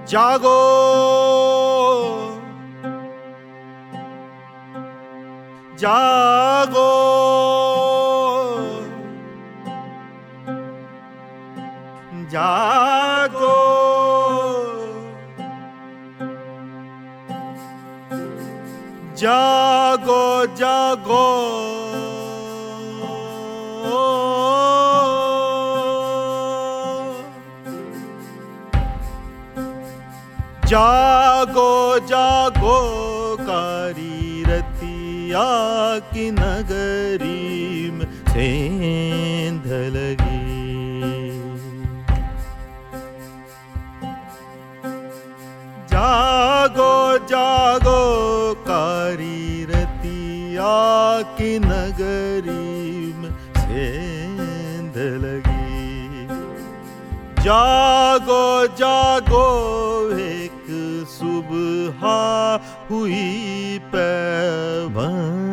जागो जागो जागो जागो जागो जागो जागो कारी रतिया की नगरी में सेंध लगी। जागो जागो कारी रतिया की नगरी में सेंध लगी। जागो जागो एक सुबह हुई पैबंद